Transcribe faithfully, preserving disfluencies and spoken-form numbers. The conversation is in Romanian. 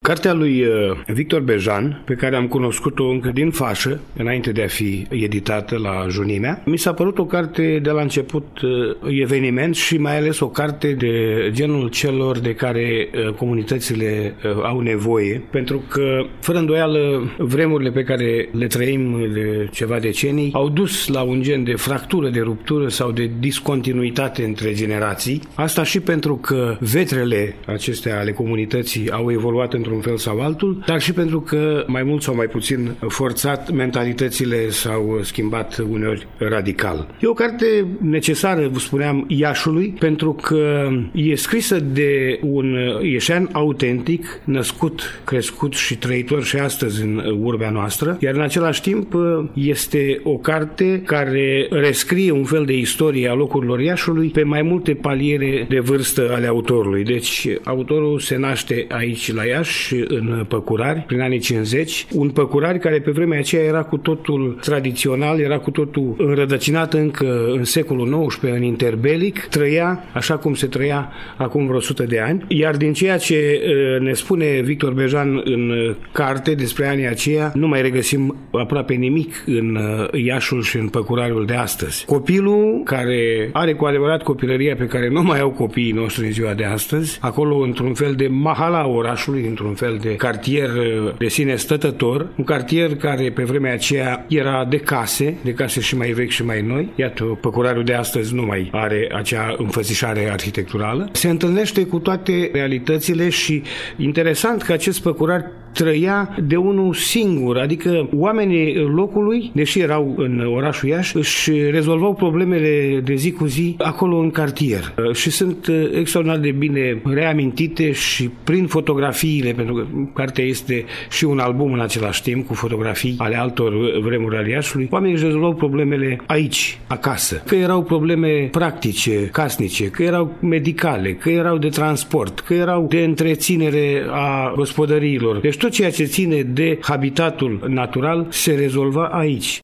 Cartea lui Victor Bejan, pe care am cunoscut-o încă din fașă, înainte de a fi editată la Junimea, mi s-a părut o carte de la început eveniment și mai ales o carte de genul celor de care comunitățile au nevoie, pentru că, fără îndoială, vremurile pe care le trăim de ceva decenii au dus la un gen de fractură, de ruptură sau de discontinuitate între generații. Asta și pentru că vetrele acestea ale comunității au evoluat într-un fel sau altul, dar și pentru că mai mult sau mai puțin forțat mentalitățile s-au schimbat uneori radical. E o carte necesară, vă spuneam, Iașului, pentru că e scrisă de un ieșean autentic, născut, crescut și trăitor și astăzi în urbea noastră, iar în același timp este o carte care rescrie un fel de istorie a locurilor Iașului pe mai multe paliere de vârstă ale autorului. Deci autorul se naște aici la Iași, în Păcurari, prin anii cincizeci, un Păcurari care pe vremea aceea era cu totul tradițional, era cu totul înrădăcinat încă în secolul nouăsprezece, în interbelic, trăia așa cum se trăia acum vreo sută de ani, iar din ceea ce ne spune Victor Bejan în carte despre anii aceia, nu mai regăsim aproape nimic în Iașul și în Păcurariul de astăzi. Copilul care are cu adevărat copilăria pe care nu mai au copiii noștri în ziua de astăzi, acolo într-un fel de mahala orașului, într-un fel de cartier de sine stătător, un cartier care pe vremea aceea era de case, de case și mai vechi și mai noi. Iată, Păcurariul de astăzi nu mai are acea înfățișare arhitecturală. Se întâlnește cu toate realitățile și interesant că acest Păcurari trăia de unul singur, adică oamenii locului, deși erau în orașul Iași, își rezolvau problemele de zi cu zi acolo în cartier și sunt extraordinar de bine reamintite și prin fotografiile, pentru că cartea este și un album în același timp cu fotografii ale altor vremuri ale Iașului. Oamenii își rezolvau problemele aici, acasă, că erau probleme practice, casnice, că erau medicale, că erau de transport, că erau de întreținere a gospodăriilor. Deci tot ceea ce ține de habitatul natural se rezolva aici.